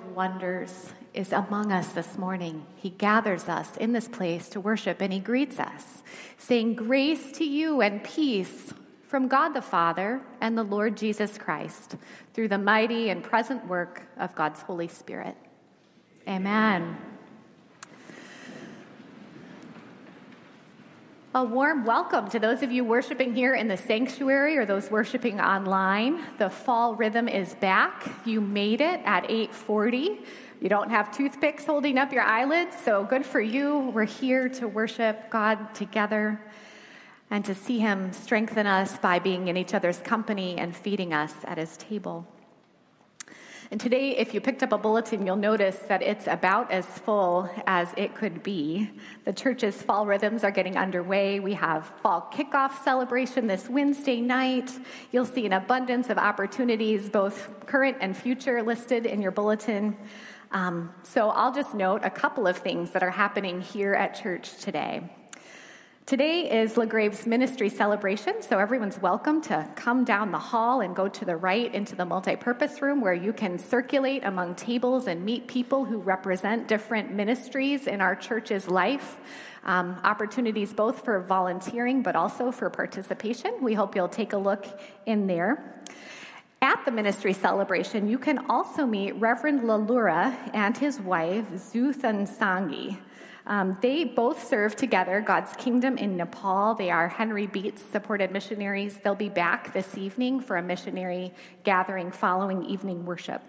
of wonders is among us this morning. He gathers us in this place to worship, and he greets us, saying, "Grace to you and peace from God the Father and the Lord Jesus Christ, through the mighty and present work of God's Holy Spirit." Amen. A warm welcome to those of you worshiping here in the sanctuary or those worshiping online. The fall rhythm is back. You made it at 8:40. You don't have toothpicks holding up your eyelids, so good for you. We're here to worship God together and to see him strengthen us by being in each other's company and feeding us at his table. And today, if you picked up a bulletin, you'll notice that it's about as full as it could be. The church's fall rhythms are getting underway. We have fall kickoff celebration this Wednesday night. You'll see an abundance of opportunities, both current and future, listed in your bulletin. So I'll just note a couple of things that are happening here at church today. Today is LaGrave's ministry celebration, so everyone's welcome to come down the hall and go to the right into the multipurpose room where you can circulate among tables and meet people who represent different ministries in our church's life. Opportunities both for volunteering but also for participation. We hope you'll take a look in there. At the ministry celebration, you can also meet Reverend Lalura and his wife, Zuthan Sangi. They both serve together God's kingdom in Nepal. They are Henry Beats-supported missionaries. They'll be back this evening for a missionary gathering following evening worship.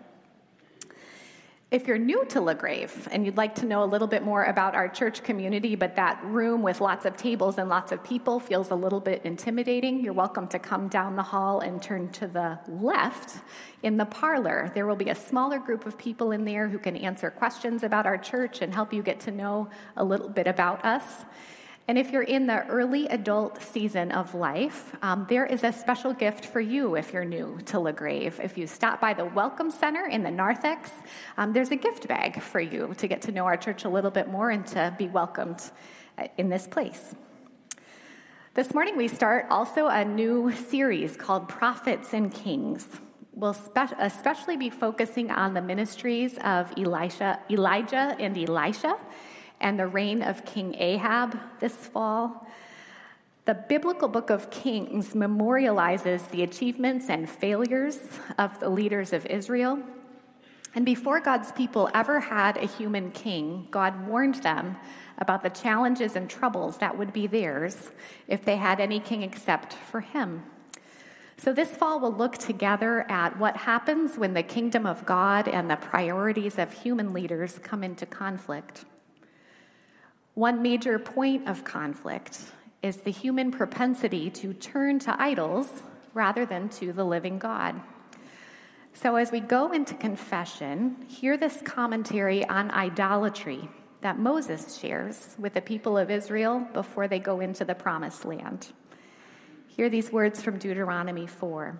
If you're new to LaGrave and you'd like to know a little bit more about our church community, but that room with lots of tables and lots of people feels a little bit intimidating, you're welcome to come down the hall and turn to the left in the parlor. There will be a smaller group of people in there who can answer questions about our church and help you get to know a little bit about us. And if you're in the early adult season of life, there is a special gift for you if you're new to LaGrave. If you stop by the Welcome Center in the narthex, there's a gift bag for you to get to know our church a little bit more and to be welcomed in this place. This morning we start also a new series called Prophets and Kings. We'll especially be focusing on the ministries of Elijah and Elisha, and the reign of King Ahab this fall. The biblical book of Kings memorializes the achievements and failures of the leaders of Israel. And before God's people ever had a human king, God warned them about the challenges and troubles that would be theirs if they had any king except for him. So this fall we'll look together at what happens when the kingdom of God and the priorities of human leaders come into conflict. One major point of conflict is the human propensity to turn to idols rather than to the living God. So as we go into confession, hear this commentary on idolatry that Moses shares with the people of Israel before they go into the promised land. Hear these words from Deuteronomy 4.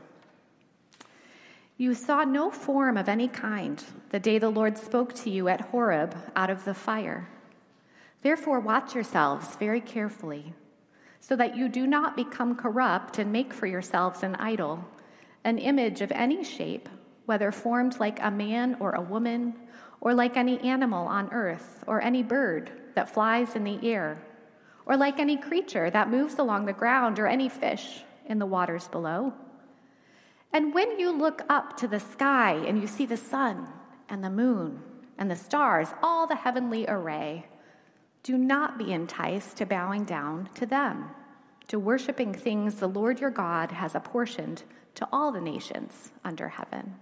"You saw no form of any kind the day the Lord spoke to you at Horeb out of the fire. Therefore, watch yourselves very carefully, so that you do not become corrupt and make for yourselves an idol, an image of any shape, whether formed like a man or a woman, or like any animal on earth, or any bird that flies in the air, or like any creature that moves along the ground, or any fish in the waters below. And when you look up to the sky and you see the sun and the moon and the stars, all the heavenly array, do not be enticed to bowing down to them, to worshiping things the Lord your God has apportioned to all the nations under heaven."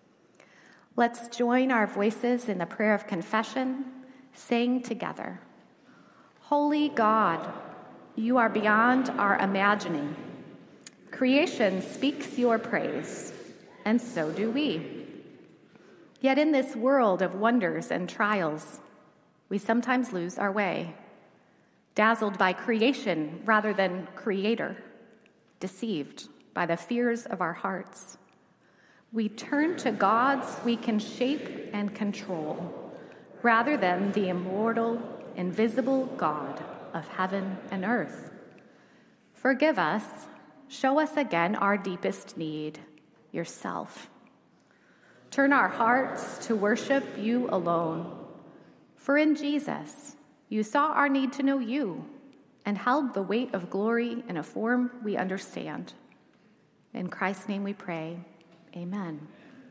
Let's join our voices in the prayer of confession, saying together, "Holy God, you are beyond our imagining. Creation speaks your praise, and so do we. Yet in this world of wonders and trials, we sometimes lose our way, dazzled by creation rather than Creator, deceived by the fears of our hearts. We turn to gods we can shape and control, rather than the immortal, invisible God of heaven and earth. Forgive us, show us again our deepest need, yourself. Turn our hearts to worship you alone. For in Jesus, you saw our need to know you and held the weight of glory in a form we understand. In Christ's name we pray, amen.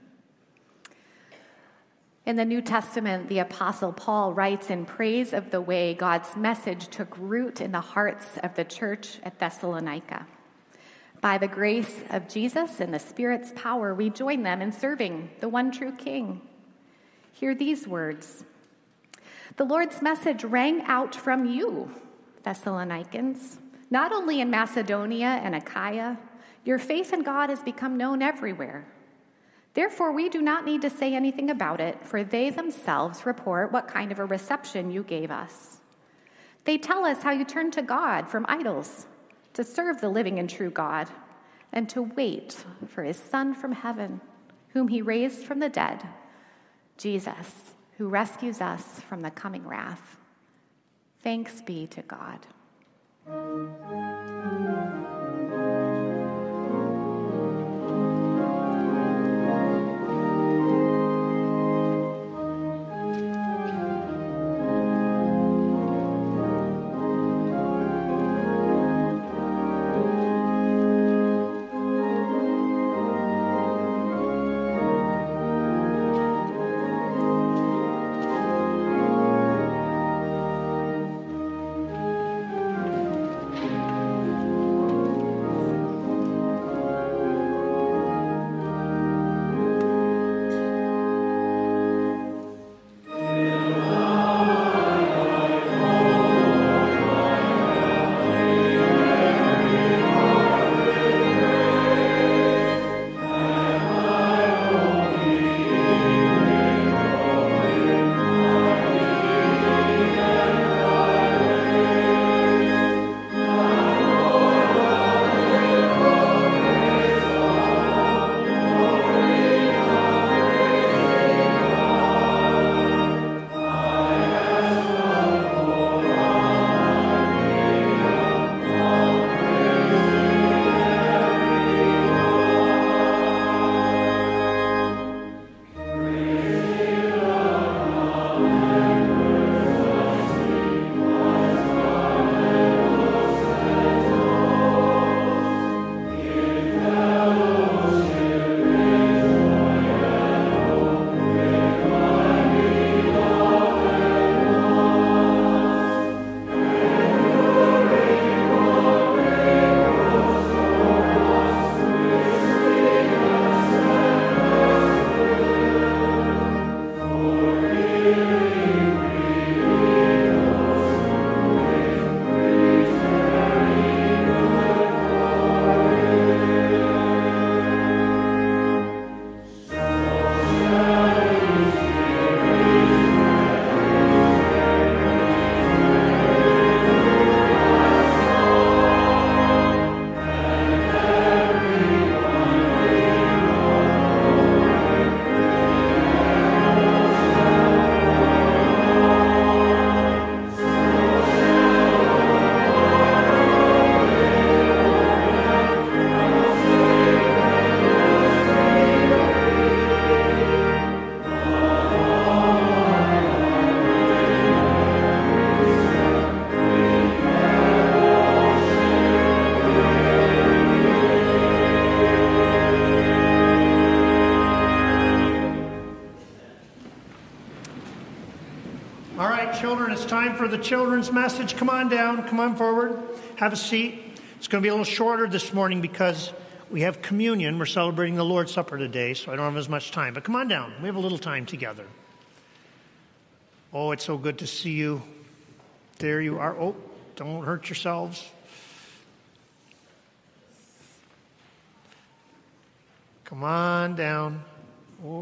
In the New Testament, the Apostle Paul writes in praise of the way God's message took root in the hearts of the church at Thessalonica. By the grace of Jesus and the Spirit's power, we join them in serving the one true King. Hear these words. The Lord's message rang out from you, Thessalonians, not only in Macedonia and Achaia. Your faith in God has become known everywhere. Therefore, we do not need to say anything about it, for they themselves report what kind of a reception you gave us. They tell us how you turned to God from idols to serve the living and true God, and to wait for his Son from heaven, whom he raised from the dead, Jesus, who rescues us from the coming wrath. Thanks be to God. Children, it's time for the children's message. Come on down, come on forward, have a seat. It's going to be a little shorter this morning because we have communion. We're celebrating the Lord's Supper today, so I don't have as much time. But come on down. We have a little time together. Oh, it's so good to see you. There you are. Oh, don't hurt yourselves. Come on down. Oh.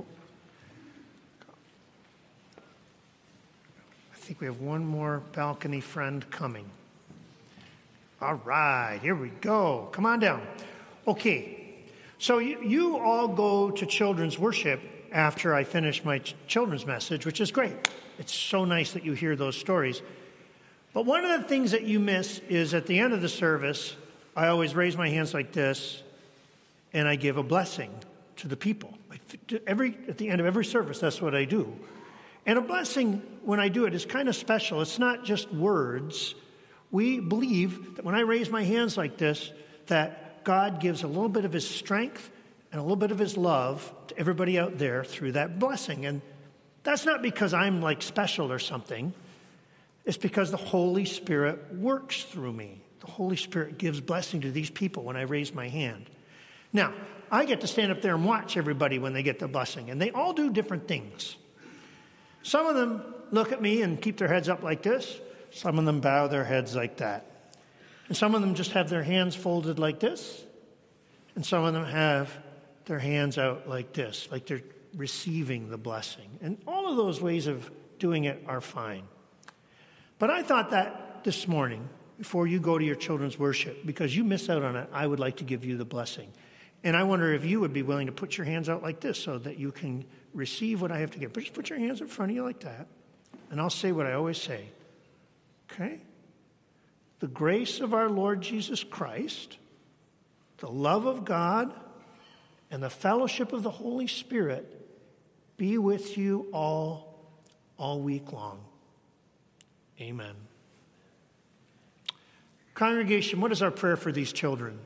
I think we have one more balcony friend coming. All right, here we go. Come on down. Okay, so you all go to children's worship after I finish my children's message, which is great. It's so nice that you hear those stories. But one of the things that you miss is at the end of the service, I always raise my hands like this, and I give a blessing to the people. I At the end of every service, that's what I do. And a blessing, when I do it, is kind of special. It's not just words. We believe that when I raise my hands like this, that God gives a little bit of his strength and a little bit of his love to everybody out there through that blessing. And that's not because I'm like special or something. It's because the Holy Spirit works through me. The Holy Spirit gives blessing to these people when I raise my hand. Now, I get to stand up there and watch everybody when they get the blessing, and they all do different things. Some of them look at me and keep their heads up like this. Some of them bow their heads like that. And some of them just have their hands folded like this. And some of them have their hands out like this, like they're receiving the blessing. And all of those ways of doing it are fine. But I thought that this morning, before you go to your children's worship, because you miss out on it, I would like to give you the blessing. And I wonder if you would be willing to put your hands out like this so that you can receive what I have to give. But just put your hands in front of you like that, and I'll say what I always say. Okay? The grace of our Lord Jesus Christ, the love of God, and the fellowship of the Holy Spirit be with you all week long. Amen. Congregation, what is our prayer for these children?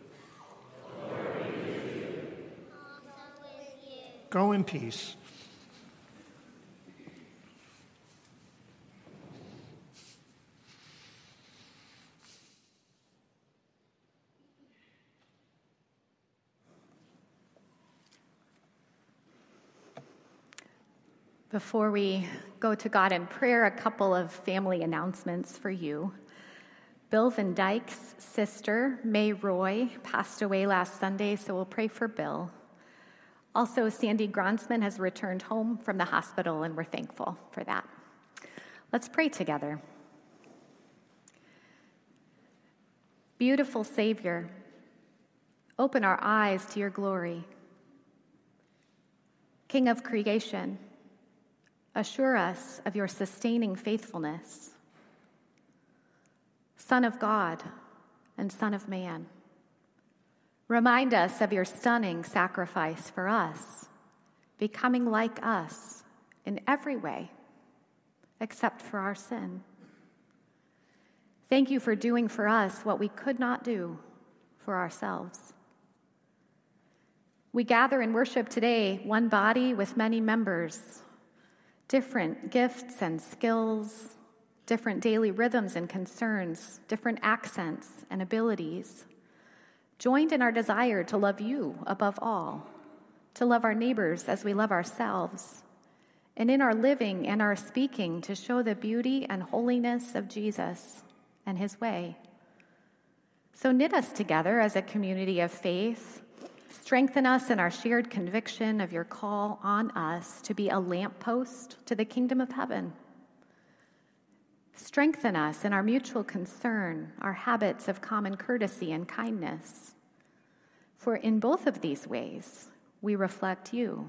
Go in peace. Before we go to God in prayer, a couple of family announcements for you. Bill Van Dyke's sister, May Roy, passed away last Sunday, so we'll pray for Bill. Also, Sandy Gronsman has returned home from the hospital, and we're thankful for that. Let's pray together. Beautiful Savior, open our eyes to your glory. King of creation, assure us of your sustaining faithfulness. Son of God and Son of Man, remind us of your stunning sacrifice for us, becoming like us in every way, except for our sin. Thank you for doing for us what we could not do for ourselves. We gather and worship today, one body with many members, different gifts and skills, different daily rhythms and concerns, different accents and abilities, joined in our desire to love you above all, to love our neighbors as we love ourselves, and in our living and our speaking to show the beauty and holiness of Jesus and his way. So knit us together as a community of faith. Strengthen us in our shared conviction of your call on us to be a lamppost to the kingdom of heaven. Strengthen us in our mutual concern, our habits of common courtesy and kindness. For in both of these ways, we reflect you.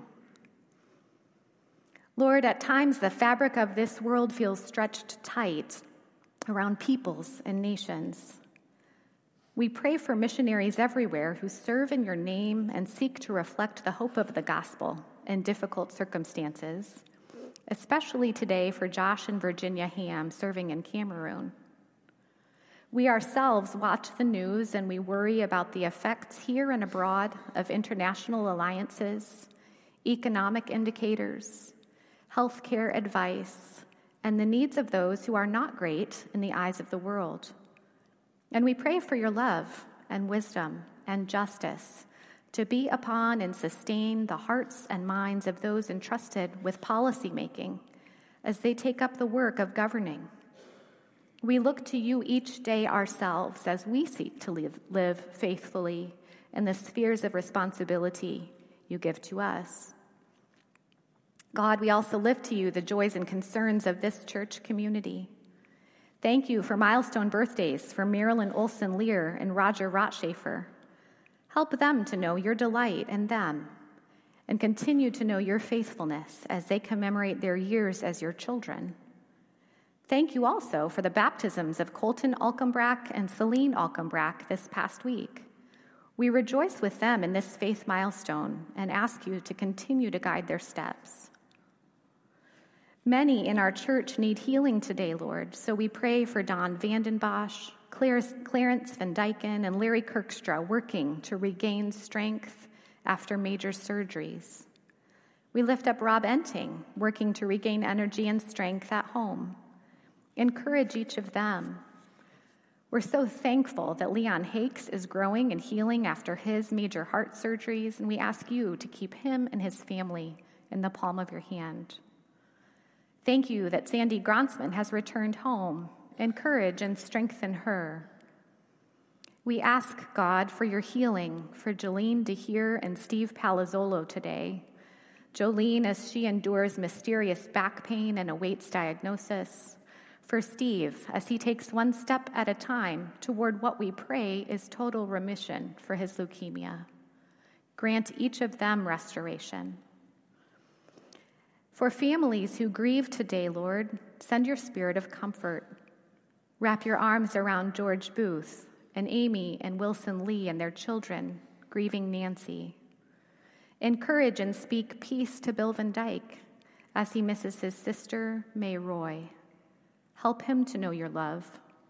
Lord, at times the fabric of this world feels stretched tight around peoples and nations. We pray for missionaries everywhere who serve in your name and seek to reflect the hope of the gospel in difficult circumstances, especially today for Josh and Virginia Ham serving in Cameroon. We ourselves watch the news and we worry about the effects here and abroad of international alliances, economic indicators, healthcare advice, and the needs of those who are not great in the eyes of the world. And we pray for your love and wisdom and justice to be upon and sustain the hearts and minds of those entrusted with policy making as they take up the work of governing. We look to you each day ourselves as we seek to live faithfully in the spheres of responsibility you give to us. God, we also lift to you the joys and concerns of this church community. Thank you for milestone birthdays for Marilyn Olson Lear and Roger Rotschafer. Help them to know your delight in them and continue to know your faithfulness as they commemorate their years as your children. Thank you also for the baptisms of Colton Alkenbrack and Celine Alkenbrack this past week. We rejoice with them in this faith milestone and ask you to continue to guide their steps. Many in our church need healing today, Lord, so we pray for Don Vandenbosch, Clarence Van Dyken, and Larry Kirkstra working to regain strength after major surgeries. We lift up Rob Enting, working to regain energy and strength at home. Encourage each of them. We're so thankful that Leon Hakes is growing and healing after his major heart surgeries, and we ask you to keep him and his family in the palm of your hand. Thank you that Sandy Gronsman has returned home. Encourage and strengthen her. We ask, God, for your healing for Jolene DeHeer and Steve Palazzolo today. Jolene, as she endures mysterious back pain and awaits diagnosis. For Steve, as he takes one step at a time toward what we pray is total remission for his leukemia. Grant each of them restoration. For families who grieve today, Lord, send your spirit of comfort. Wrap your arms around George Booth and Amy and Wilson Lee and their children, grieving Nancy. Encourage and speak peace to Bill Van Dyke as he misses his sister, May Roy. Help him to know your love.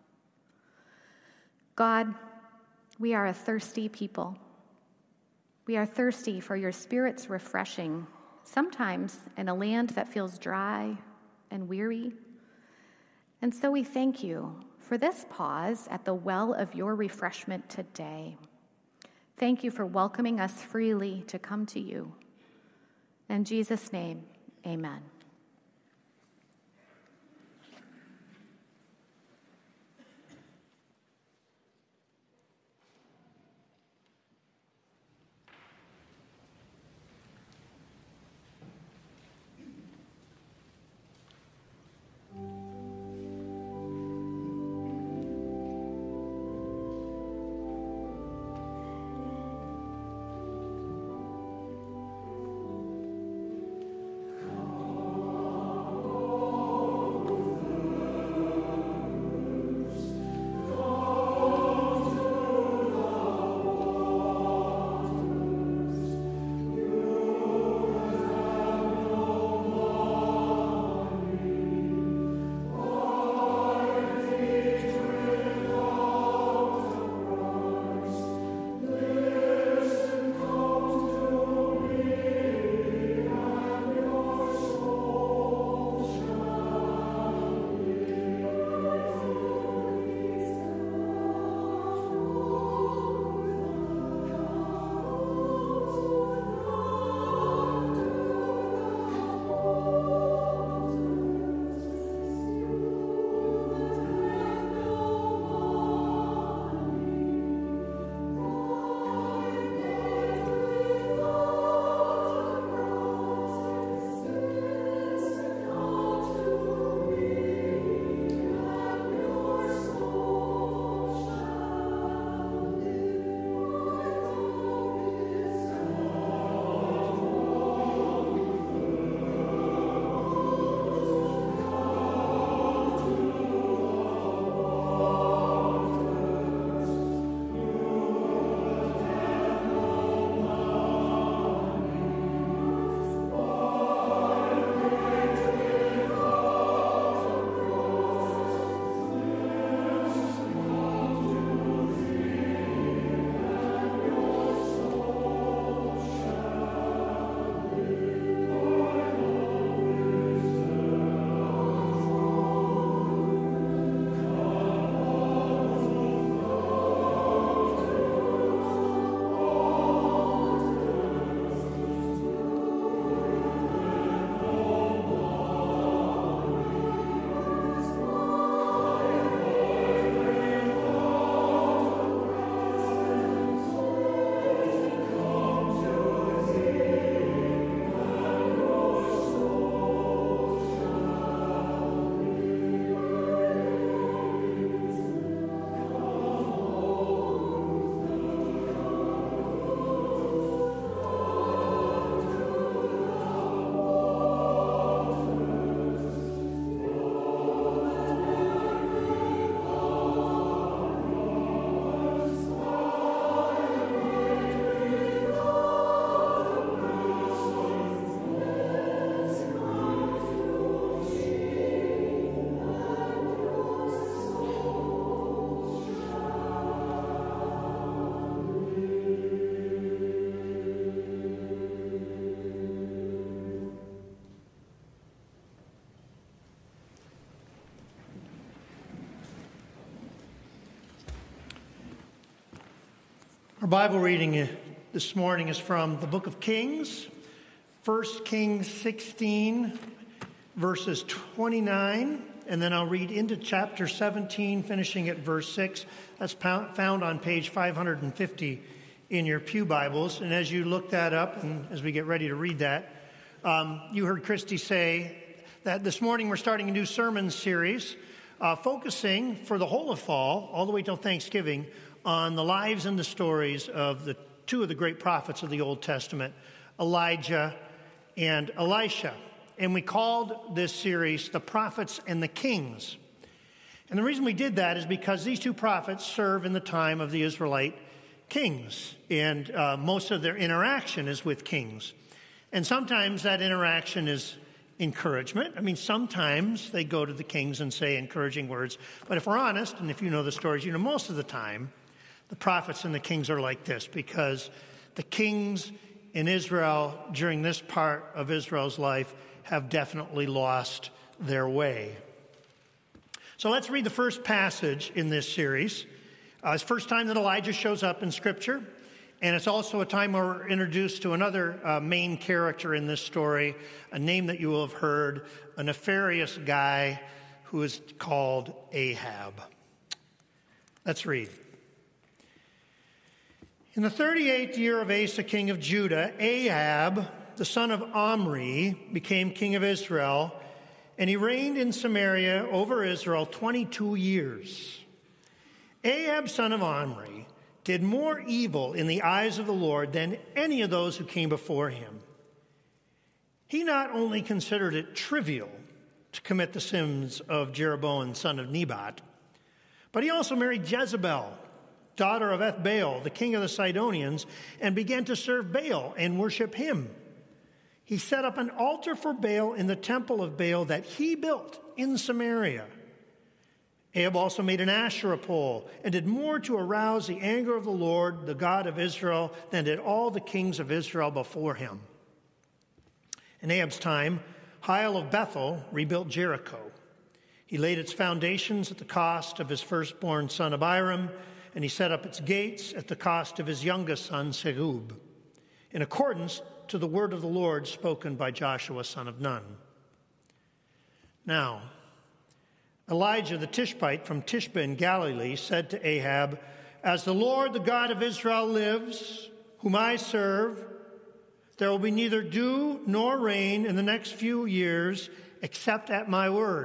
God, we are a thirsty people. We are thirsty for your Spirit's refreshing, sometimes in a land that feels dry and weary. And so we thank you for this pause at the well of your refreshment today. Thank you for welcoming us freely to come to you. In Jesus' name, amen. Oh. Our Bible reading this morning is from the book of Kings, 1 Kings 16, verses 29, and then I'll read into chapter 17, finishing at verse 6. That's found on page 550 in your pew Bibles. And as you look that up, and as we get ready to read that, you heard Christy say that this morning we're starting a new sermon series, focusing for the whole of fall, all the way till Thanksgiving, on the lives and the stories of the two of the great prophets of the Old Testament, Elijah and Elisha. And we called this series The Prophets and the Kings. And the reason we did that is because these two prophets serve in the time of the Israelite kings, and most of their interaction is with kings. And sometimes that interaction is encouragement. I mean, sometimes they go to the kings and say encouraging words. But if we're honest, and if you know the stories, you know most of the time, the prophets and the kings are like this, because the kings in Israel during this part of Israel's life have definitely lost their way. So let's read the first passage in this series. It's the first time that Elijah shows up in Scripture, and it's also a time where we're introduced to another main character in this story, a name that you will have heard, a nefarious guy who is called Ahab. Let's read. In the 38th year of Asa, king of Judah, Ahab, the son of Omri, became king of Israel, and he reigned in Samaria over Israel 22 years. Ahab, son of Omri, did more evil in the eyes of the Lord than any of those who came before him. He not only considered it trivial to commit the sins of Jeroboam, son of Nebat, but he also married Jezebel, daughter of Ethbaal, the king of the Sidonians, and began to serve Baal and worship him. He set up an altar for Baal in the temple of Baal that he built in Samaria. Ahab also made an Asherah pole and did more to arouse the anger of the Lord, the God of Israel, than did all the kings of Israel before him. In Ahab's time, Hiel of Bethel rebuilt Jericho. He laid its foundations at the cost of his firstborn son Abiram, and he set up its gates at the cost of his youngest son, Segub, in accordance to the word of the Lord spoken by Joshua, son of Nun. Now, Elijah the Tishbite from Tishbe in Galilee said to Ahab, "As the Lord, the God of Israel, lives, whom I serve, there will be neither dew nor rain in the next few years, except at my word."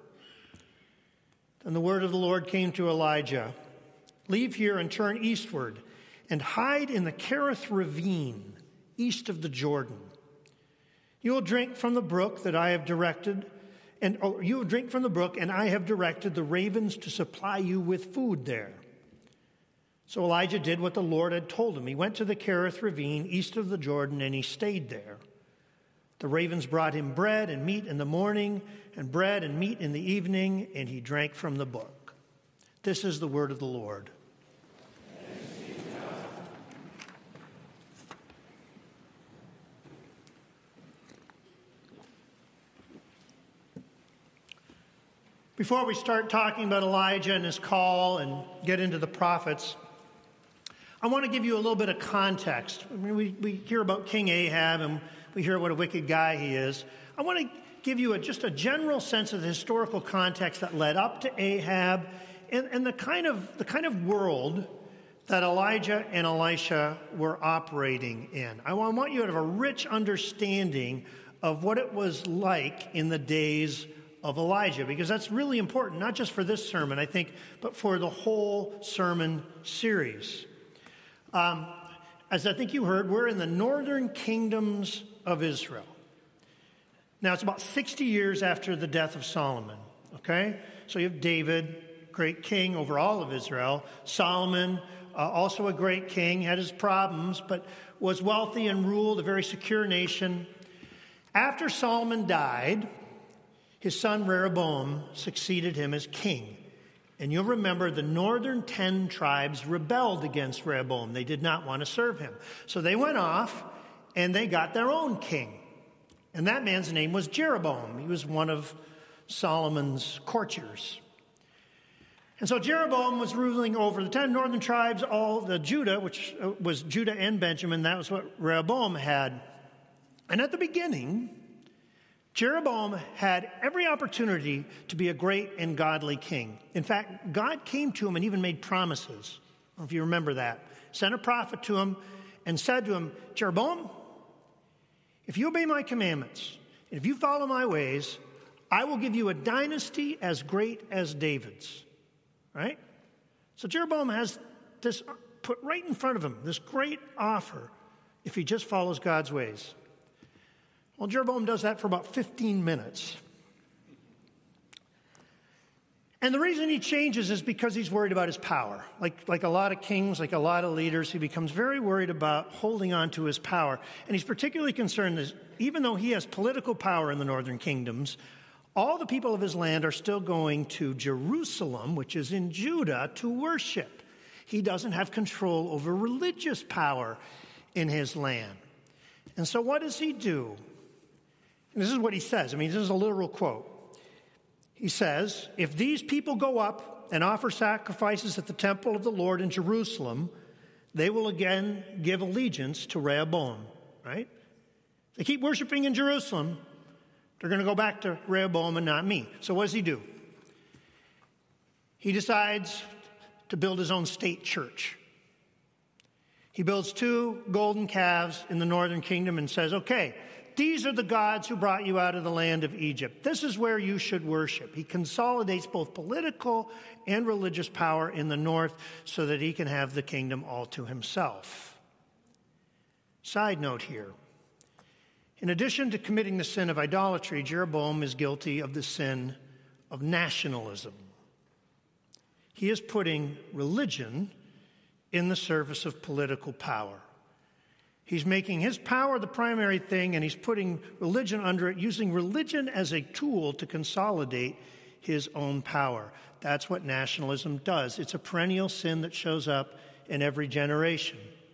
Then the word of the Lord came to Elijah, "Leave here and turn eastward and hide in the Kerith ravine east of the Jordan. You will drink from the brook that I have directed, and I have directed the ravens to supply you with food there." So Elijah did what the Lord had told him. He went to the Kerith ravine east of the Jordan, and he stayed there. The ravens brought him bread and meat in the morning, and bread and meat in the evening, and he drank from the brook. This is the word of the Lord. Before we start talking about Elijah and his call and get into the prophets, I want to give you a little bit of context. I mean, we hear about King Ahab and we hear what a wicked guy he is. I want to give you just a general sense of the historical context that led up to Ahab and the kind of world that Elijah and Elisha were operating in. I want you to have a rich understanding of what it was like in the days of Elijah, because that's really important, not just for this sermon, I think, but for the whole sermon series. As I think you heard, we're in the northern kingdoms of Israel. Now, it's about 60 years after the death of Solomon, okay? So you have David, great king over all of Israel. Solomon, also a great king, had his problems, but was wealthy and ruled a very secure nation. After Solomon died, his son Rehoboam succeeded him as king. And you'll remember the northern 10 tribes rebelled against Rehoboam. They did not want to serve him. So they went off and they got their own king. And that man's name was Jeroboam. He was one of Solomon's courtiers. And so Jeroboam was ruling over the 10 northern tribes, all the Judah, which was Judah and Benjamin. That was what Rehoboam had. And at the beginning, Jeroboam had every opportunity to be a great and godly king. In fact, God came to him and even made promises. I don't know if you remember that. Sent a prophet to him and said to him, Jeroboam, if you obey my commandments, and if you follow my ways, I will give you a dynasty as great as David's. Right? So Jeroboam has this put right in front of him, this great offer, if he just follows God's ways. Well, Jeroboam does that for about 15 minutes. And the reason he changes is because he's worried about his power. Like a lot of kings, like a lot of leaders, he becomes very worried about holding on to his power. And he's particularly concerned that even though he has political power in the northern kingdoms, all the people of his land are still going to Jerusalem, which is in Judah, to worship. He doesn't have control over religious power in his land. And so what does he do? And this is what he says. I mean, this is a literal quote. He says, if these people go up and offer sacrifices at the temple of the Lord in Jerusalem, they will again give allegiance to Rehoboam, right? If they keep worshiping in Jerusalem, they're going to go back to Rehoboam and not me. So what does he do? He decides to build his own state church. He builds 2 golden calves in the northern kingdom and says, okay, these are the gods who brought you out of the land of Egypt. This is where you should worship. He consolidates both political and religious power in the north so that he can have the kingdom all to himself. Side note here. In addition to committing the sin of idolatry, Jeroboam is guilty of the sin of nationalism. He is putting religion in the service of political power. He's making his power the primary thing, and he's putting religion under it, using religion as a tool to consolidate his own power. That's what nationalism does. It's a perennial sin that shows up in every generation.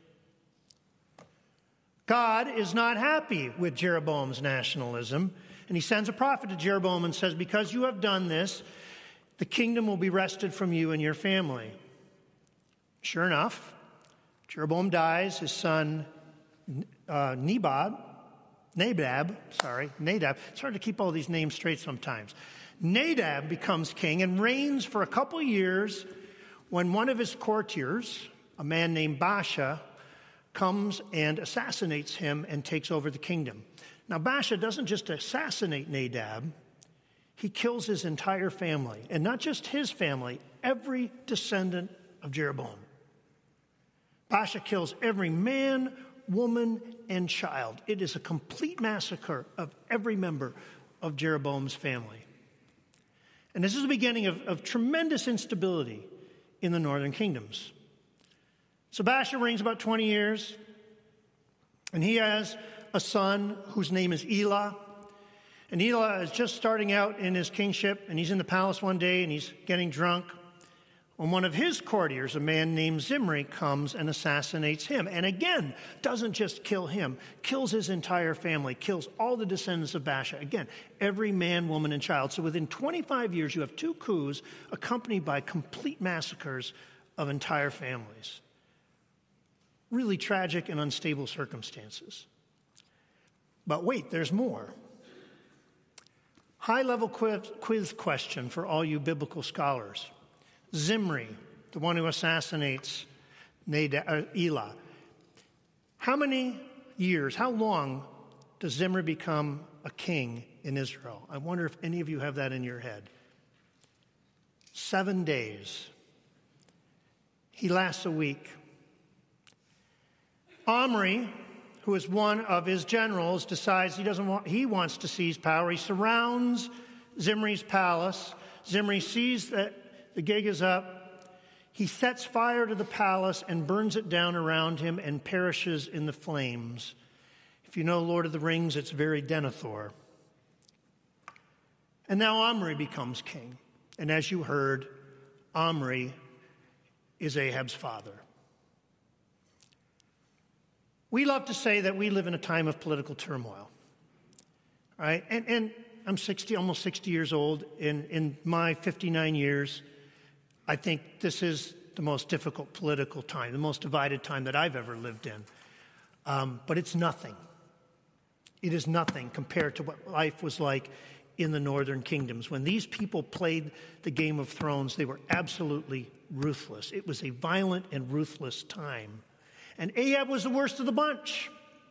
God is not happy with Jeroboam's nationalism, and he sends a prophet to Jeroboam and says, because you have done this, the kingdom will be wrested from you and your family. Sure enough, Jeroboam dies. His son Nadab. It's hard to keep all these names straight sometimes. Nadab becomes king and reigns for a couple years when one of his courtiers, a man named Baasha, comes and assassinates him and takes over the kingdom. Now, Baasha doesn't just assassinate Nadab, he kills his entire family. And not just his family, every descendant of Jeroboam. Baasha kills every man, woman, and child. It is a complete massacre of every member of Jeroboam's family. And this is the beginning of tremendous instability in the northern kingdoms. So Baasha reigns about 20 years, and he has a son whose name is Elah. And Elah is just starting out in his kingship, and he's in the palace one day, and he's getting drunk. When one of his courtiers, a man named Zimri, comes and assassinates him. And again, doesn't just kill him, kills his entire family, kills all the descendants of Baasha. Again, every man, woman, and child. So within 25 years, you have 2 coups accompanied by complete massacres of entire families. Really tragic and unstable circumstances. But wait, there's more. High-level quiz question for all you biblical scholars. Zimri, the one who assassinates Elah, how long does Zimri become a king in Israel? I wonder if any of you have that in your head. 7 days. He lasts a week. Omri, who is one of his generals, decides he wants to seize power. He surrounds Zimri's palace. Zimri sees that the gig is up. He sets fire to the palace and burns it down around him and perishes in the flames. If you know Lord of the Rings, it's very Denethor. And now Omri becomes king. And as you heard, Omri is Ahab's father. We love to say that we live in a time of political turmoil, right? And I'm almost 60 years old. In my 59 years, I think this is the most difficult political time, the most divided time that I've ever lived in. But it's nothing. It is nothing compared to what life was like in the northern kingdoms. When these people played the Game of Thrones, they were absolutely ruthless. It was a violent and ruthless time. And Ahab was the worst of the bunch.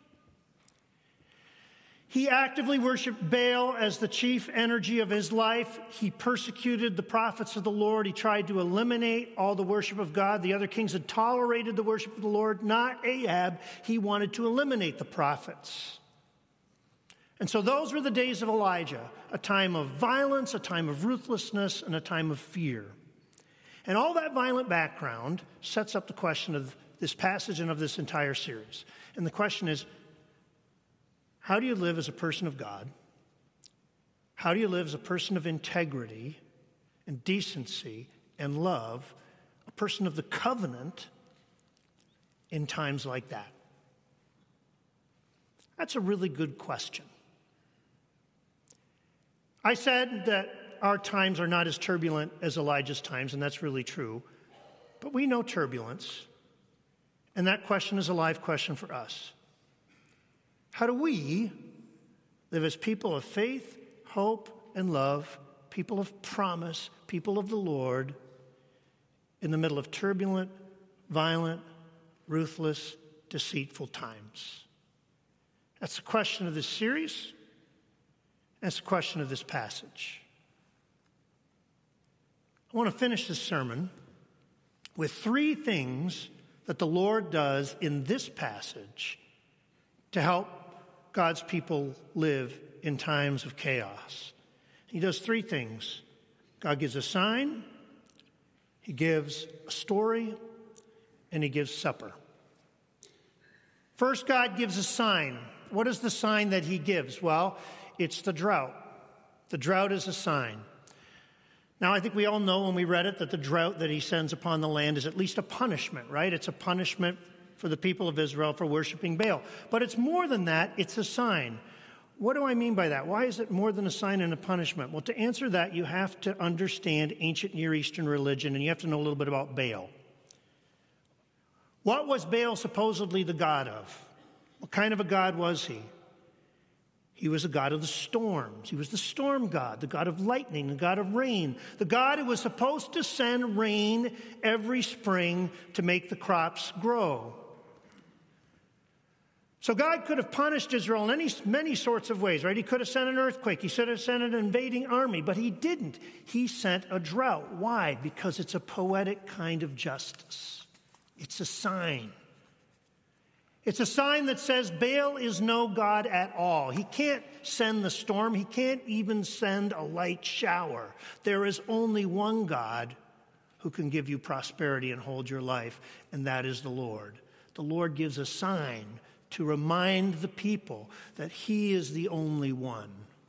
He actively worshiped Baal as the chief energy of his life. He persecuted the prophets of the Lord. He tried to eliminate all the worship of God. The other kings had tolerated the worship of the Lord, not Ahab. He wanted to eliminate the prophets. And so those were the days of Elijah, a time of violence, a time of ruthlessness, and a time of fear. And all that violent background sets up the question of this passage and of this entire series. And the question is, how do you live as a person of God? How do you live as a person of integrity and decency and love, a person of the covenant in times like that? That's a really good question. I said that our times are not as turbulent as Elijah's times, and that's really true. But we know turbulence, and that question is a live question for us. How do we live as people of faith, hope, and love, people of promise, people of the Lord, in the middle of turbulent, violent, ruthless, deceitful times? That's the question of this series. That's the question of this passage. I want to finish this sermon with 3 things that the Lord does in this passage to help God's people live in times of chaos. He does 3 things. God gives a sign, He gives a story, and He gives supper. First, God gives a sign. What is the sign that He gives? Well, it's the drought. The drought is a sign. Now, I think we all know when we read it that the drought that He sends upon the land is at least a punishment, right? It's a punishment for the people of Israel for worshiping Baal. But it's more than that. It's a sign. What do I mean by that? Why is it more than a sign and a punishment? Well, to answer that, you have to understand ancient Near Eastern religion, and you have to know a little bit about Baal. What was Baal supposedly the god of? What kind of a god was he? He was a god of the storms. He was the storm god, the god of lightning, the god of rain, the god who was supposed to send rain every spring to make the crops grow. So God could have punished Israel in many sorts of ways, right? He could have sent an earthquake. He could have sent an invading army, but He didn't. He sent a drought. Why? Because it's a poetic kind of justice. It's a sign. It's a sign that says Baal is no god at all. He can't send the storm. He can't even send a light shower. There is only one God who can give you prosperity and hold your life, and that is the Lord. The Lord gives a sign to remind the people that He is the only one.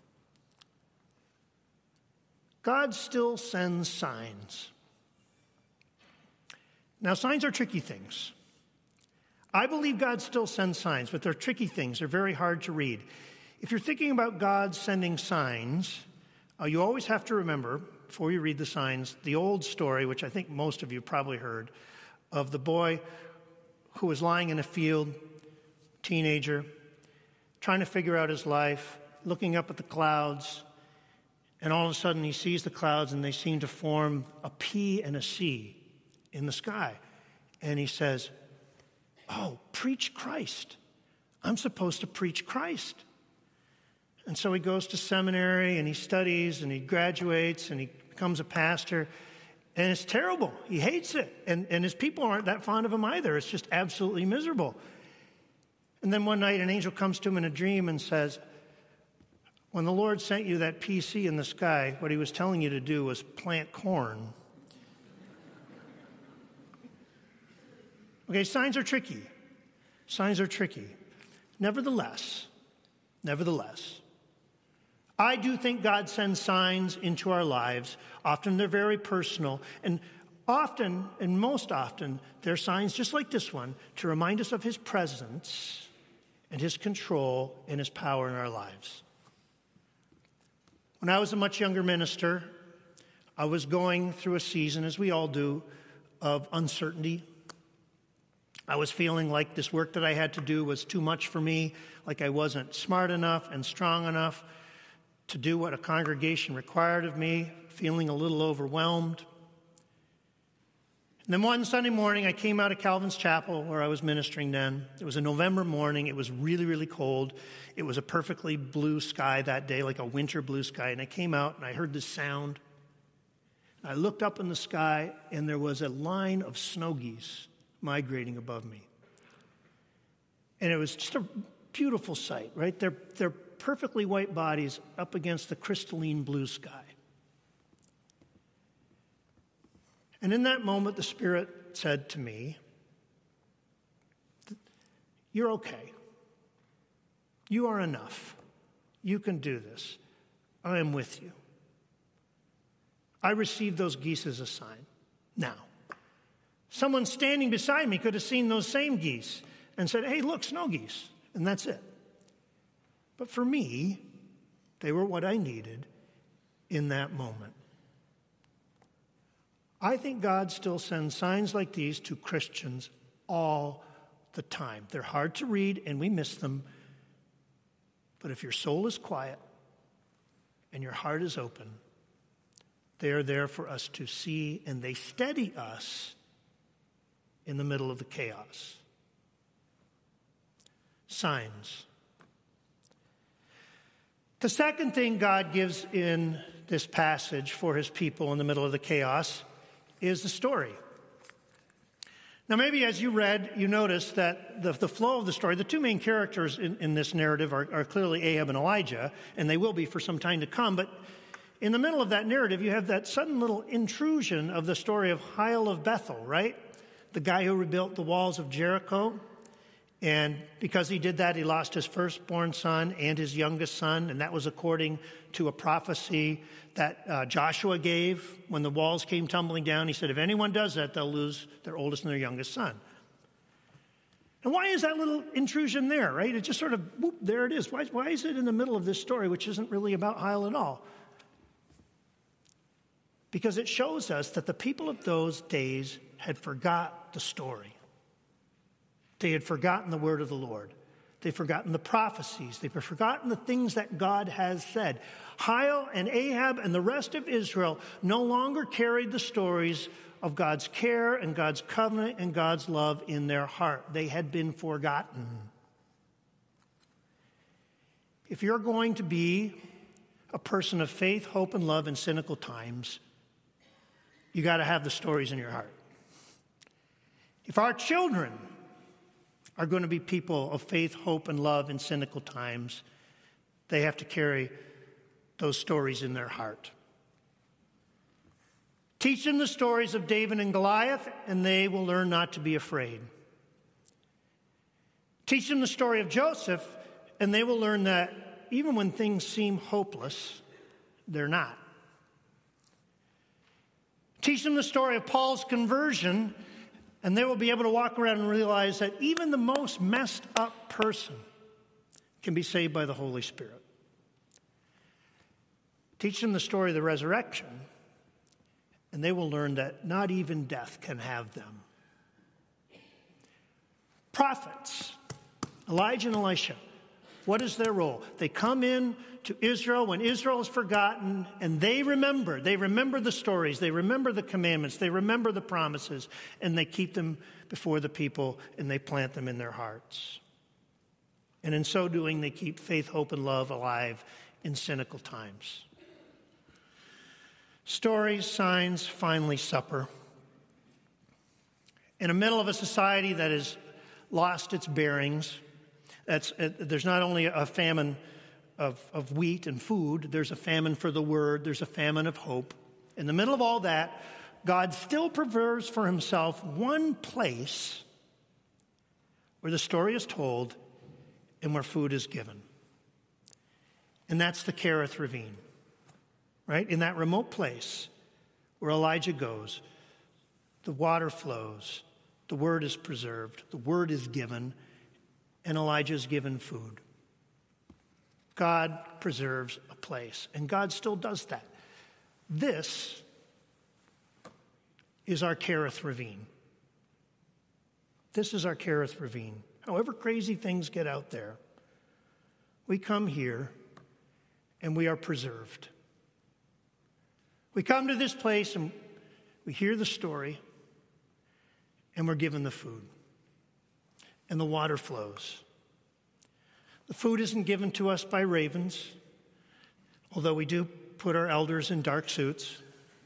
God still sends signs. Now, signs are tricky things. I believe God still sends signs, but they're tricky things. They're very hard to read. If you're thinking about God sending signs, you always have to remember, before you read the signs, the old story, which I think most of you probably heard, of the boy who was lying in a field, teenager, trying to figure out his life, looking up at the clouds, and all of a sudden he sees the clouds and they seem to form a P and a C in the sky. And he says, "Oh, preach Christ. I'm supposed to preach Christ." And so he goes to seminary and he studies and he graduates and he becomes a pastor. And it's terrible. He hates it. And his people aren't that fond of him either. It's just absolutely miserable. And then one night an angel comes to him in a dream and says, "When the Lord sent you that PC in the sky, what He was telling you to do was plant corn." Okay, signs are tricky. Signs are tricky. Nevertheless, I do think God sends signs into our lives. Often they're very personal, and often, and most often, they're signs just like this one to remind us of His presence and His control and His power in our lives. When I was a much younger minister, I was going through a season, as we all do, of uncertainty. I was feeling like this work that I had to do was too much for me, like I wasn't smart enough and strong enough to do what a congregation required of me, feeling a little overwhelmed. And then one Sunday morning, I came out of Calvin's Chapel where I was ministering then. It was a November morning. It was really, really cold. It was a perfectly blue sky that day, like a winter blue sky. And I came out and I heard this sound. I looked up in the sky and there was a line of snow geese migrating above me. And it was just a beautiful sight, right? They're perfectly white bodies up against the crystalline blue sky. And in that moment, the Spirit said to me, "You're okay. You are enough. You can do this. I am with you." I received those geese as a sign. Now, someone standing beside me could have seen those same geese and said, "Hey, look, snow geese," and that's it. But for me, they were what I needed in that moment. I think God still sends signs like these to Christians all the time. They're hard to read and we miss them. But if your soul is quiet and your heart is open, they are there for us to see, and they steady us in the middle of the chaos. Signs. The second thing God gives in this passage for his people in the middle of the chaos is the story. Now, maybe as you read, you noticed that the flow of the story, the two main characters in this narrative are clearly Ahab and Elijah, and they will be for some time to come. But in the middle of that narrative, you have that sudden little intrusion of the story of Hiel of Bethel, right? The guy who rebuilt the walls of Jericho. And because he did that, he lost his firstborn son and his youngest son. And that was according to a prophecy that Joshua gave when the walls came tumbling down. He said, if anyone does that, they'll lose their oldest and their youngest son. And why is that little intrusion there, right? It just sort of, whoop, there it is. Why is it in the middle of this story, which isn't really about Hiel at all? Because it shows us that the people of those days had forgot the story. They had forgotten the word of the Lord. They'd forgotten the prophecies. They'd forgotten the things that God has said. Hiel and Ahab and the rest of Israel no longer carried the stories of God's care and God's covenant and God's love in their heart. They had been forgotten. If you're going to be a person of faith, hope, and love in cynical times, you got to have the stories in your heart. If our children are going to be people of faith, hope, and love in cynical times, they have to carry those stories in their heart. Teach them the stories of David and Goliath, and they will learn not to be afraid. Teach them the story of Joseph, and they will learn that even when things seem hopeless, they're not. Teach them the story of Paul's conversion, and they will be able to walk around and realize that even the most messed up person can be saved by the Holy Spirit. Teach them the story of the resurrection, and they will learn that not even death can have them. Prophets, Elijah and Elisha, what is their role? They come in to Israel when Israel is forgotten, and they remember. They remember the stories. They remember the commandments. They remember the promises, and they keep them before the people, and they plant them in their hearts. And in so doing, they keep faith, hope, and love alive in cynical times. Stories, signs, finally supper. In the middle of a society that has lost its bearings, there's not only a famine of wheat and food, there's a famine for the word, there's a famine of hope. In the middle of all that, God still preserves for himself one place where the story is told and where food is given. And that's the Kerith Ravine, right? In that remote place where Elijah goes, the water flows, the word is preserved, the word is given, and Elijah is given food. God preserves a place, and God still does that. This is our Kerith Ravine. This is our Kerith Ravine. However crazy things get out there, we come here and we are preserved. We come to this place and we hear the story and we're given the food. And the water flows. The food isn't given to us by ravens, although we do put our elders in dark suits.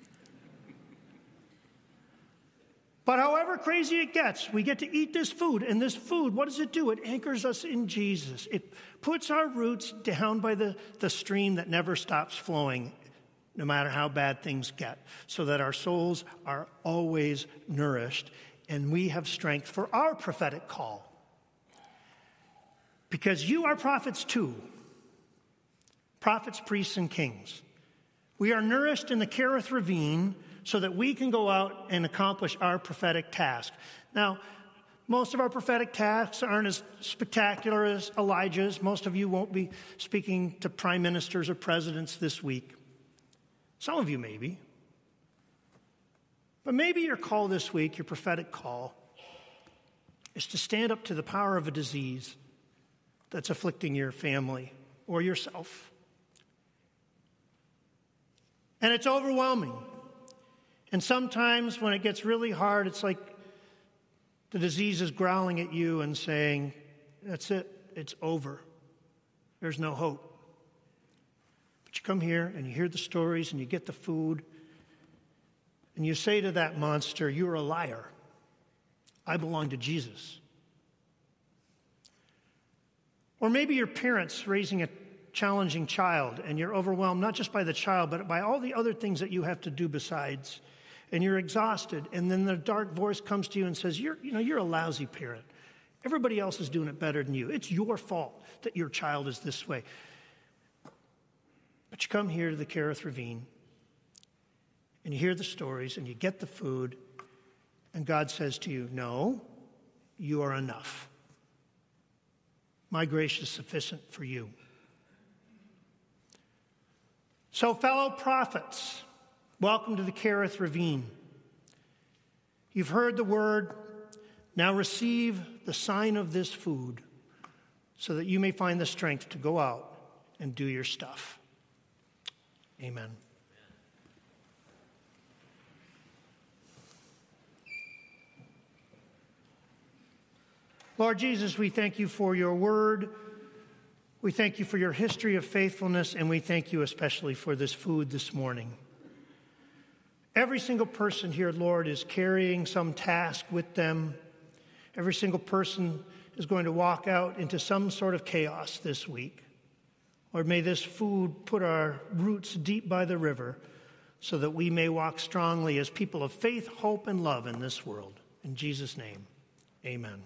But however crazy it gets, we get to eat this food. And this food, what does it do? It anchors us in Jesus. It puts our roots down by the stream that never stops flowing, no matter how bad things get, so that our souls are always nourished and we have strength for our prophetic call. Because you are prophets too. Prophets, priests, and kings. We are nourished in the Kerith Ravine so that we can go out and accomplish our prophetic task. Now, most of our prophetic tasks aren't as spectacular as Elijah's. Most of you won't be speaking to prime ministers or presidents this week. Some of you maybe. But maybe your call this week, your prophetic call, is to stand up to the power of a disease that's afflicting your family or yourself. And it's overwhelming. And sometimes when it gets really hard, it's like the disease is growling at you and saying, that's it, it's over. There's no hope. But you come here and you hear the stories and you get the food and you say to that monster, you're a liar. I belong to Jesus. Or maybe your parents raising a challenging child and you're overwhelmed not just by the child, but by all the other things that you have to do besides. And you're exhausted. And then the dark voice comes to you and says, you're a lousy parent. Everybody else is doing it better than you. It's your fault that your child is this way. But you come here to the Kerith Ravine and you hear the stories and you get the food and God says to you, no, you are enough. My grace is sufficient for you. So, fellow prophets, welcome to the Kerith Ravine. You've heard the word. Now receive the sign of this food so that you may find the strength to go out and do your stuff. Amen. Lord Jesus, we thank you for your word. We thank you for your history of faithfulness, and we thank you especially for this food this morning. Every single person here, Lord, is carrying some task with them. Every single person is going to walk out into some sort of chaos this week. Lord, may this food put our roots deep by the river so that we may walk strongly as people of faith, hope, and love in this world. In Jesus' name, amen.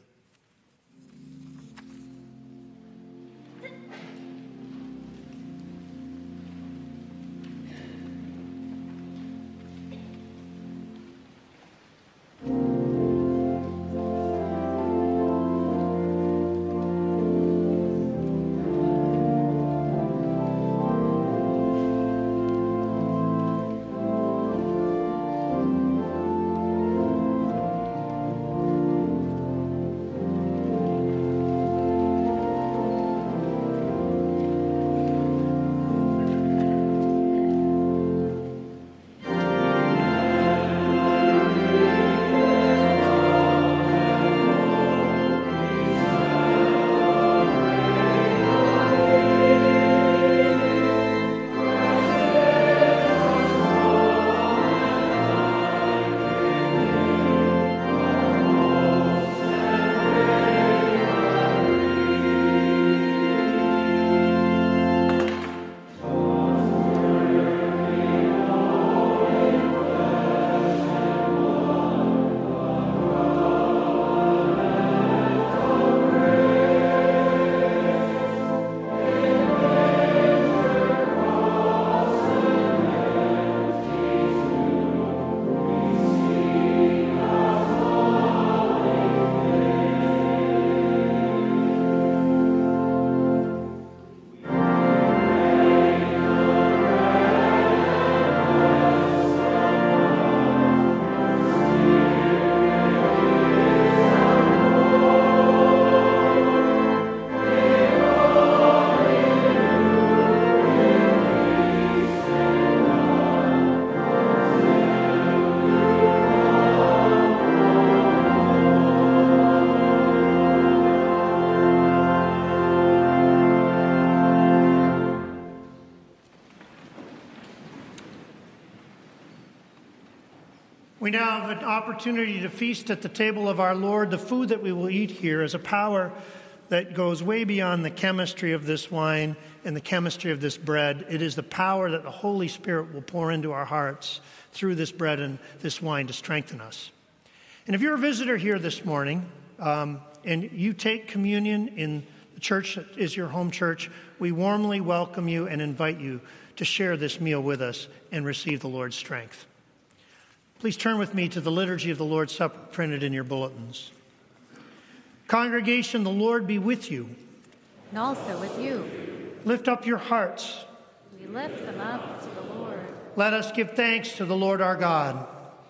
now have an opportunity to feast at the table of our Lord. The food that we will eat here is a power that goes way beyond the chemistry of this wine and the chemistry of this bread. It is the power that the Holy Spirit will pour into our hearts through this bread and this wine to strengthen us. And if you're a visitor here this morning and you take communion in the church that is your home church, we warmly welcome you and invite you to share this meal with us and receive the Lord's strength. Please turn with me to the liturgy of the Lord's Supper printed in your bulletins. Congregation, the Lord be with you. And also with you. Lift up your hearts. We lift them up to the Lord. Let us give thanks to the Lord our God.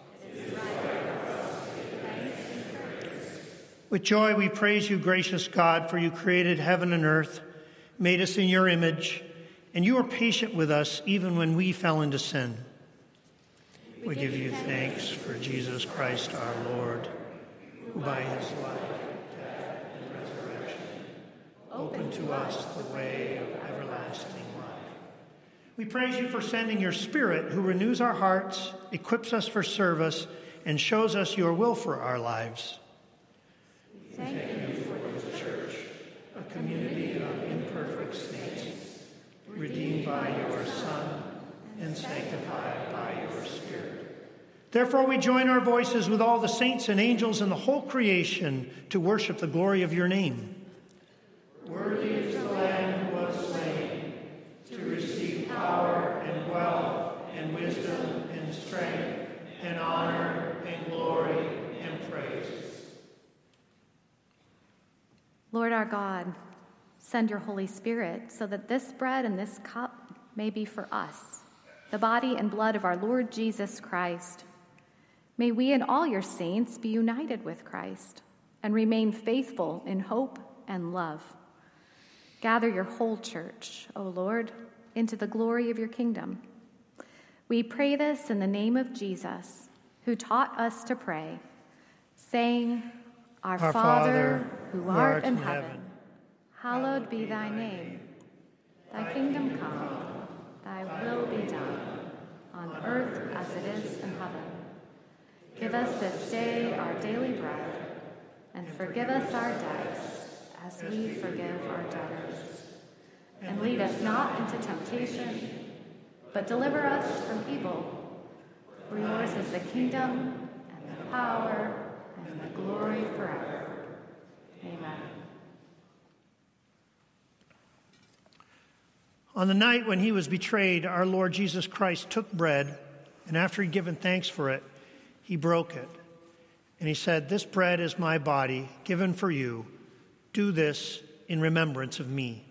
With joy we praise you, gracious God, for you created heaven and earth, made us in your image, and you are patient with us even when we fell into sin. We give you thanks for Jesus Christ our Lord, who by his life, death, and resurrection opened to us the way of everlasting life. We praise you for sending your Spirit, who renews our hearts, equips us for service, and shows us your will for our lives. Thank you for the church, a community of imperfect saints, redeemed by your Son and sanctified by your Spirit. Therefore we join our voices with all the saints and angels and the whole creation to worship the glory of your name. Worthy is the Lamb who was slain to receive power and wealth and wisdom and strength and honor and glory and praise. Lord our God, send your Holy Spirit so that this bread and this cup may be for us, the body and blood of our Lord Jesus Christ. May we and all your saints be united with Christ and remain faithful in hope and love. Gather your whole church, O Lord, into the glory of your kingdom. We pray this in the name of Jesus, who taught us to pray, saying, Our Father, who art in heaven, hallowed be thy name. Thy kingdom come, thy will be done, on earth as it is in heaven. Give us this day our daily bread, and forgive us our debts, as we forgive our debtors. And lead us not into temptation, but deliver us from evil. For yours is the kingdom, and the power, and the glory forever. Amen. On the night when he was betrayed, our Lord Jesus Christ took bread, and after he'd given thanks for it, he broke it. And he said, This bread is my body, given for you. Do this in remembrance of me.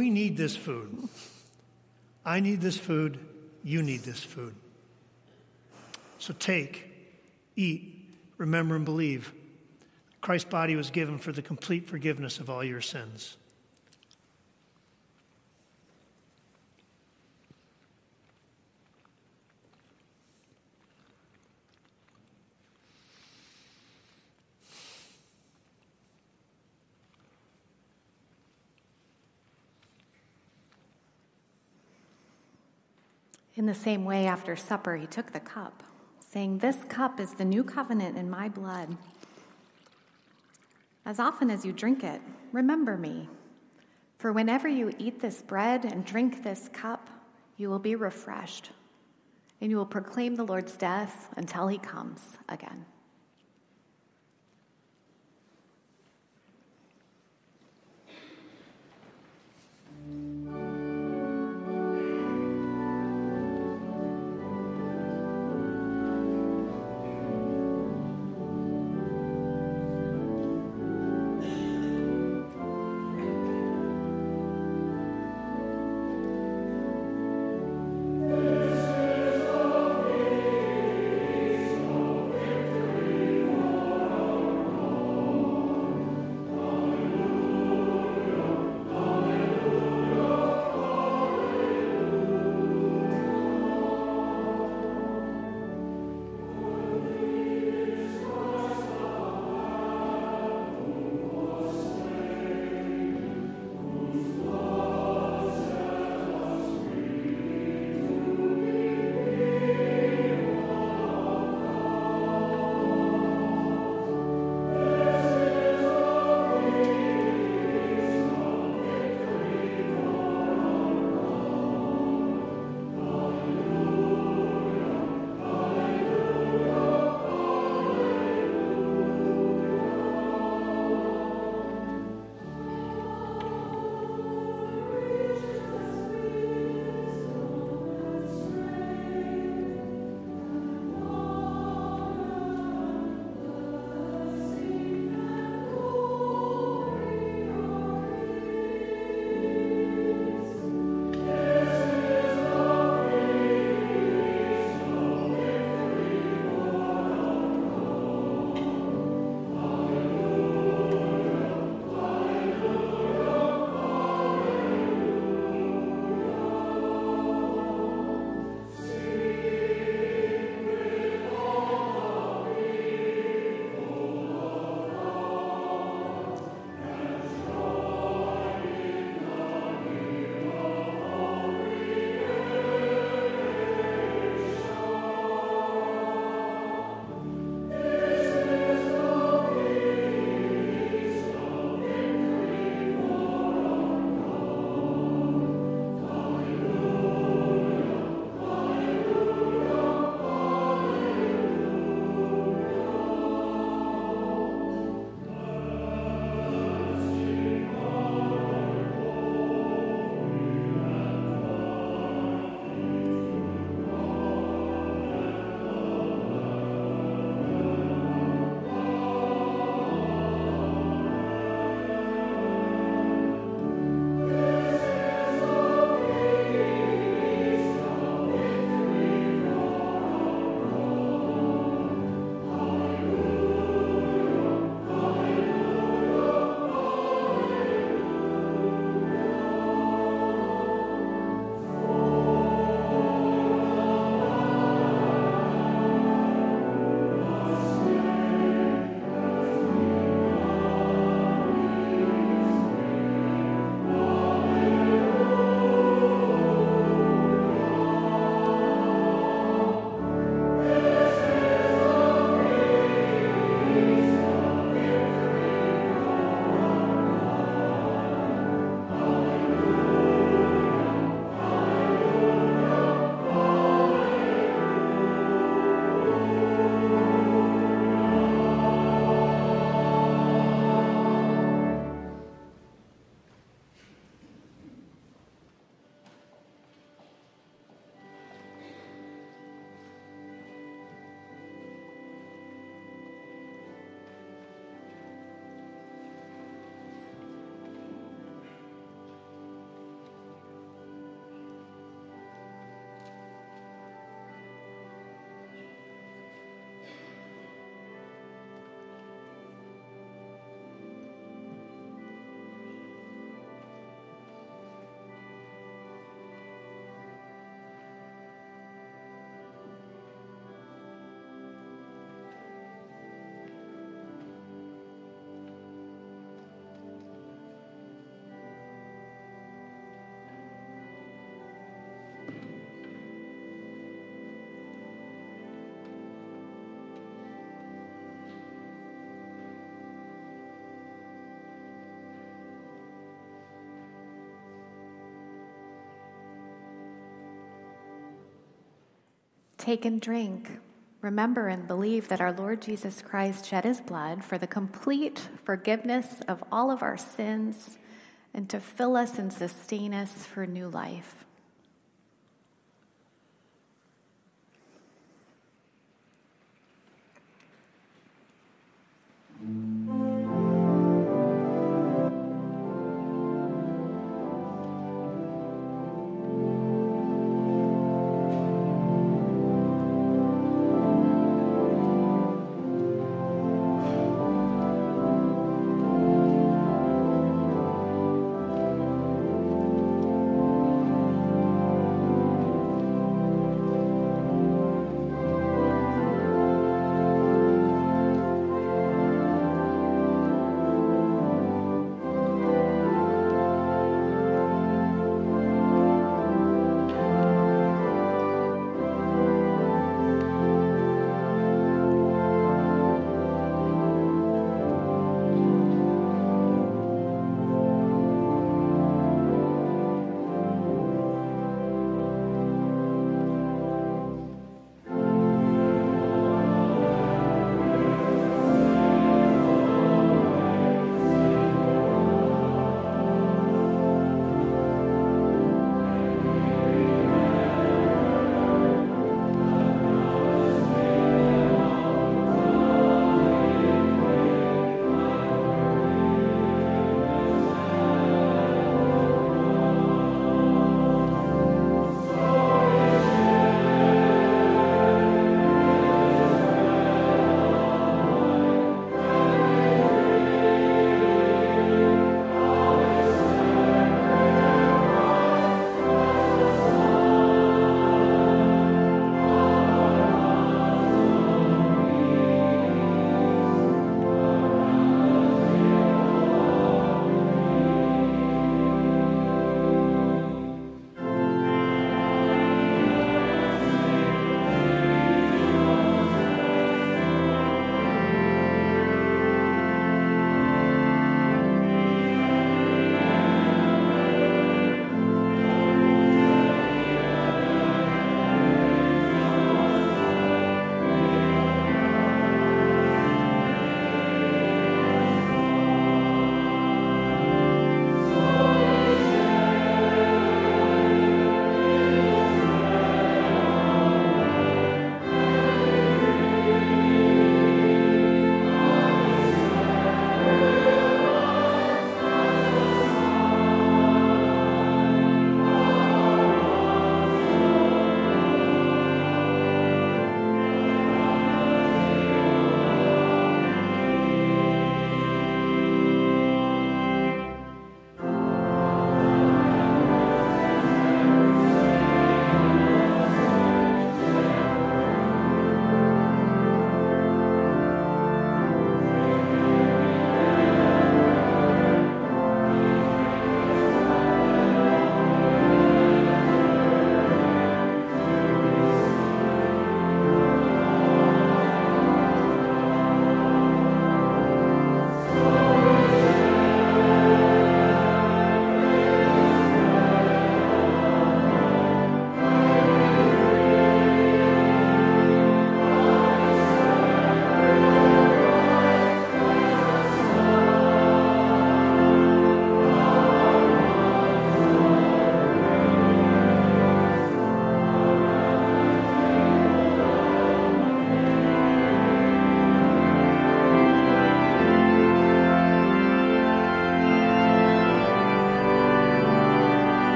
We need this food. I need this food. You need this food. So take, eat, remember, and believe. Christ's body was given for the complete forgiveness of all your sins. In the same way, after supper, he took the cup, saying, "This cup is the new covenant in my blood. As often as you drink it, remember me. For whenever you eat this bread and drink this cup, you will be refreshed, and you will proclaim the Lord's death until he comes again." Take and drink. Remember and believe that our Lord Jesus Christ shed his blood for the complete forgiveness of all of our sins and to fill us and sustain us for new life.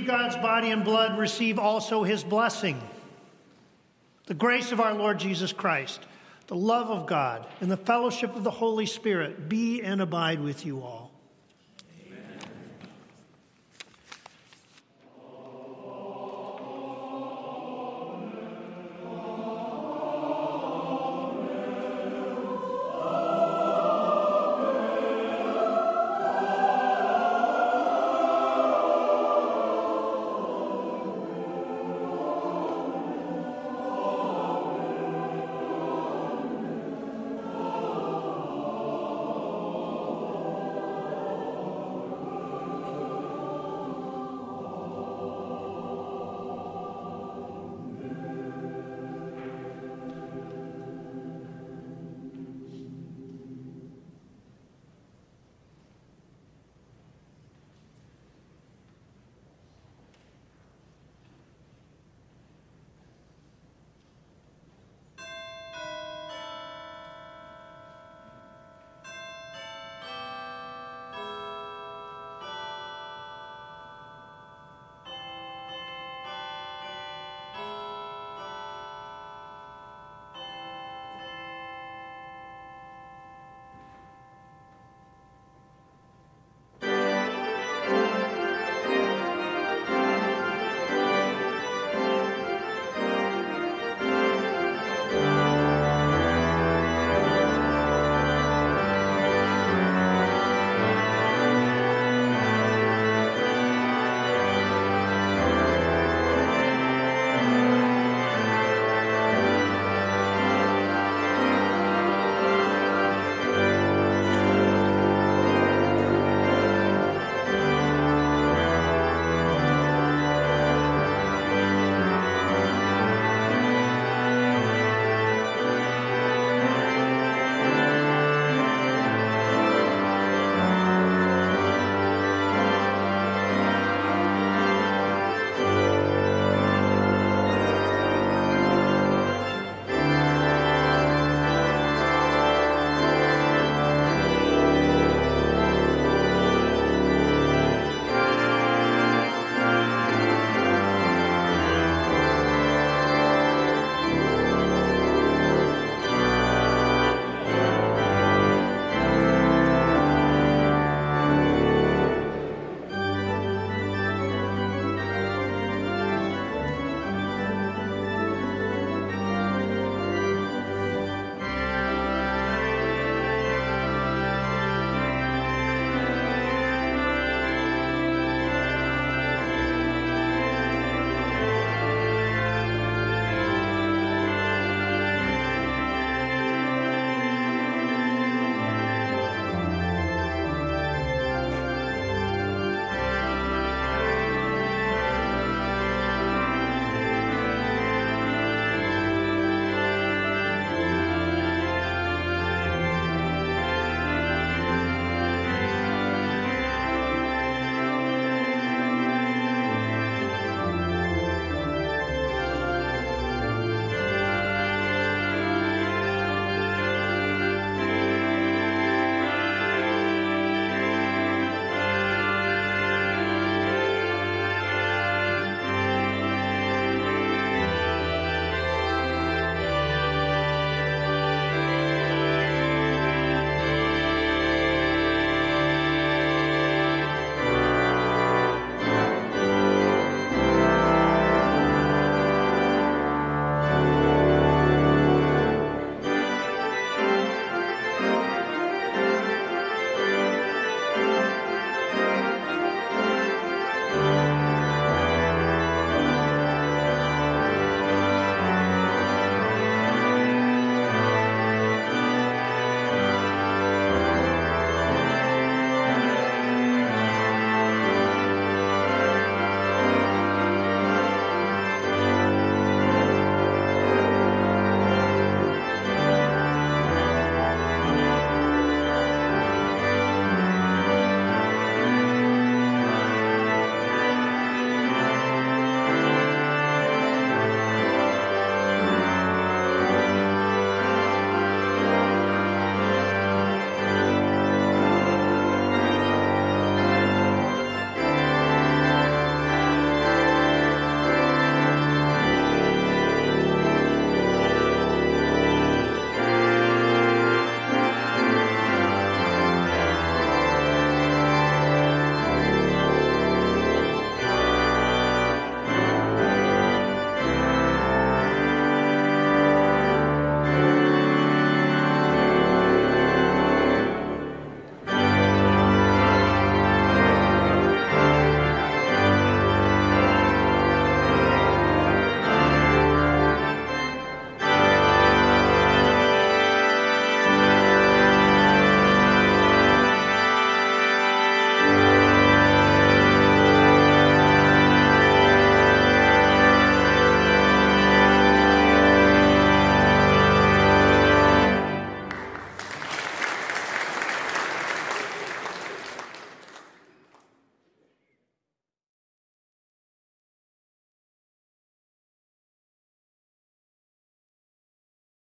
receive God's body and blood, receive also his blessing. The grace of our Lord Jesus Christ, the love of God, and the fellowship of the Holy Spirit be and abide with you all.